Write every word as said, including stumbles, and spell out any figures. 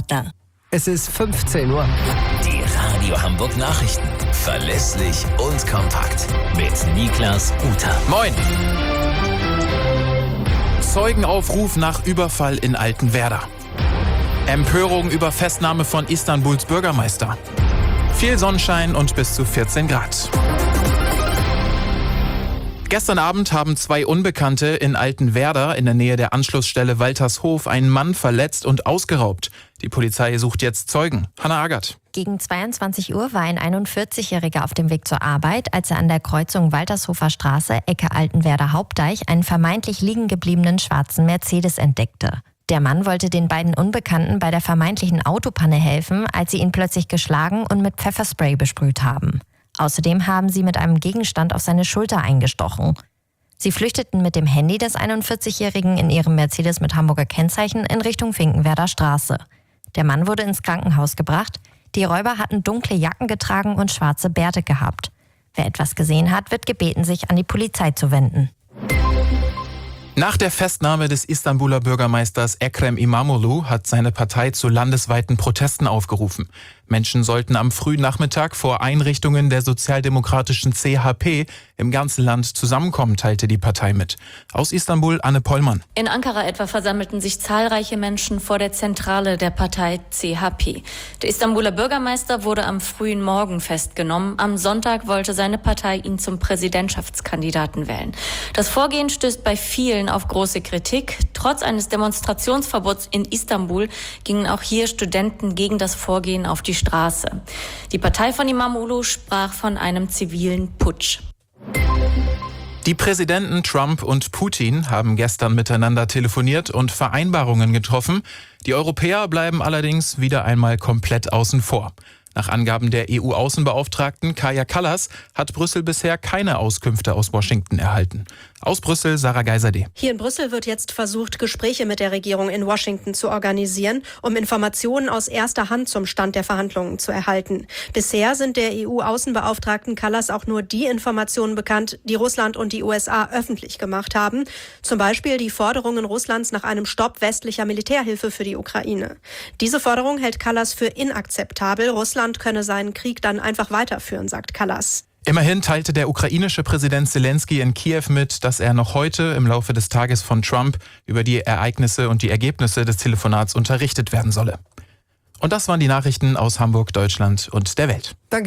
Partner. Es ist fünfzehn Uhr. Die Radio Hamburg Nachrichten. Verlässlich und kompakt. Mit Niklas Uter. Moin. Zeugenaufruf nach Überfall in Altenwerder. Empörung über Festnahme von Istanbuls Bürgermeister. Viel Sonnenschein und bis zu vierzehn Grad. Gestern Abend haben zwei Unbekannte in Altenwerder in der Nähe der Anschlussstelle Waltershof einen Mann verletzt und ausgeraubt. Die Polizei sucht jetzt Zeugen. Hannah Agert. Gegen zweiundzwanzig Uhr war ein einundvierzigjähriger auf dem Weg zur Arbeit, als er an der Kreuzung Waltershofer Straße, Ecke Altenwerder Hauptdeich, einen vermeintlich liegen gebliebenen schwarzen Mercedes entdeckte. Der Mann wollte den beiden Unbekannten bei der vermeintlichen Autopanne helfen, als sie ihn plötzlich geschlagen und mit Pfefferspray besprüht haben. Außerdem haben sie mit einem Gegenstand auf seine Schulter eingestochen. Sie flüchteten mit dem Handy des einundvierzigjährigen in ihrem Mercedes mit Hamburger Kennzeichen in Richtung Finkenwerder Straße. Der Mann wurde ins Krankenhaus gebracht. Die Räuber hatten dunkle Jacken getragen und schwarze Bärte gehabt. Wer etwas gesehen hat, wird gebeten, sich an die Polizei zu wenden. Nach der Festnahme des Istanbuler Bürgermeisters Ekrem İmamoğlu hat seine Partei zu landesweiten Protesten aufgerufen. Menschen sollten am frühen Nachmittag vor Einrichtungen der sozialdemokratischen C H P im ganzen Land zusammenkommen, teilte die Partei mit. Aus Istanbul Anne Pollmann. In Ankara etwa versammelten sich zahlreiche Menschen vor der Zentrale der Partei C H P. Der Istanbuler Bürgermeister wurde am frühen Morgen festgenommen. Am Sonntag wollte seine Partei ihn zum Präsidentschaftskandidaten wählen. Das Vorgehen stößt bei vielen auf große Kritik. Trotz eines Demonstrationsverbots in Istanbul gingen auch hier Studenten gegen das Vorgehen auf die Straße. Die Partei von İmamoğlu sprach von einem zivilen Putsch. Die Präsidenten Trump und Putin haben gestern miteinander telefoniert und Vereinbarungen getroffen. Die Europäer bleiben allerdings wieder einmal komplett außen vor. Nach Angaben der E U-Außenbeauftragten Kaja Kallas hat Brüssel bisher keine Auskünfte aus Washington erhalten. Aus Brüssel Sarah Geiserde. Hier in Brüssel wird jetzt versucht, Gespräche mit der Regierung in Washington zu organisieren, um Informationen aus erster Hand zum Stand der Verhandlungen zu erhalten. Bisher sind der E U-Außenbeauftragten Kallas auch nur die Informationen bekannt, die Russland und die U S A öffentlich gemacht haben. Zum Beispiel die Forderungen Russlands nach einem Stopp westlicher Militärhilfe für die Ukraine. Diese Forderung hält Kallas für inakzeptabel. Russland könne seinen Krieg dann einfach weiterführen, sagt Kallas. Immerhin teilte der ukrainische Präsident Zelensky in Kiew mit, dass er noch heute im Laufe des Tages von Trump über die Ereignisse und die Ergebnisse des Telefonats unterrichtet werden solle. Und das waren die Nachrichten aus Hamburg, Deutschland und der Welt. Danke.